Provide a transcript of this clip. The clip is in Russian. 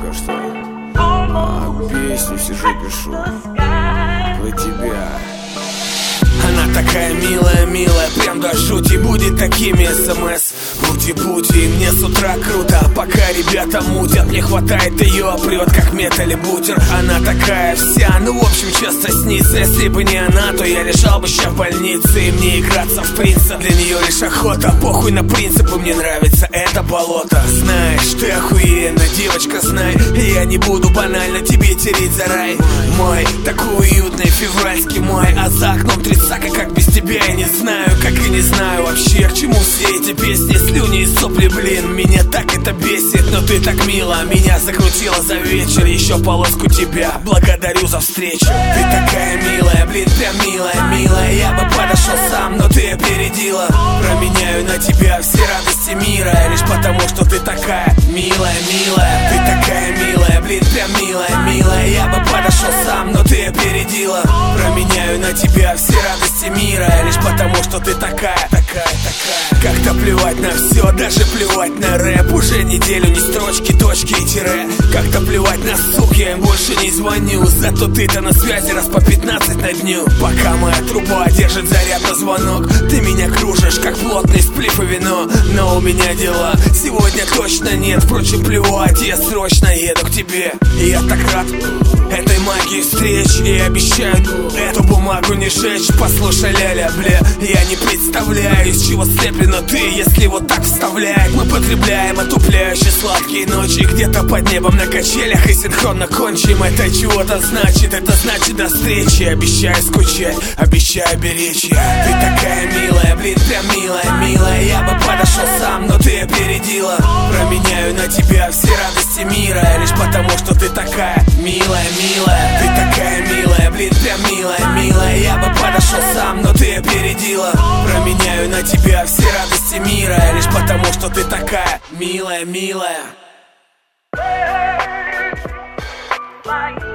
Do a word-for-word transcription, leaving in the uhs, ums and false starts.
только что а, песню сижу, пишу про тебя. Она такая милая, милая, прям до жути. Будет такими смс, бути-бути. Мне с утра круто, пока ребята мутят. Мне хватает ее, прет как мед или бутер. Она такая вся, ну в общем часто снится. Если бы не она, то я лежал бы ща в больнице. И мне играться в принца, для нее лишь охота. Похуй на принципы, мне нравится это болото. Знаешь, ты охуенно, девочка, знай. Я не буду банально тебе тереть за рай. Мой такой уютный февральский май, а за окном тридцака, как без тебя я не знаю. Как и не знаю вообще, к чему все эти песни, слюни и сопли, блин. Меня так это бесит, но ты так мило меня закрутила за вечер. Еще полоску тебя, благодарю за встречу. Ты такая милая, блин, прям милая, милая. Я бы подошел сам, но ты опередила. Променяю на тебя все радости мира, лишь потому, что ты такая милая, милая. Ты такая милая, блин, прям милая, милая. Я бы подошел сам, но ты опередила. Променяю на тебя все радости мира, лишь потому, что ты такая, такая, такая. Как-то плевать на все, даже плевать на рэп. Уже неделю ни строчки, точки и тире. Как-то плевать на сук, я им больше не звоню. Зато ты-то на связи раз по пятнадцать на дню. Пока моя труба держит заряд на звонок, ты меня кружишь, как плотный сплив и вино. Но у меня дела сегодня точно нет. Впрочем, плевать, я срочно еду к тебе. И я так рад этой магии встреч. И обещаю эту бумагу не жечь. Послушай, ля-ля, бля, я не представляю, из чего слеплена ты, если вот так вставляет. Мы потребляем отупляющие сладкие ночи где-то под небом на качелях и синхронно кончим. Это чего-то значит, это значит до встречи. Обещаю скучать, обещаю беречь я. Ты такая милая, блин, прям милая, милая. Я бы подошел сам, но ты опередила. Променяю на тебя все радости мира, лишь потому, что ты такая милая, милая. Ты такая милая, блин, прям милая, милая. Я бы подошел сам, но ты опередила. Променяю на тебя все радости мира, лишь потому, что ты такая милая, милая.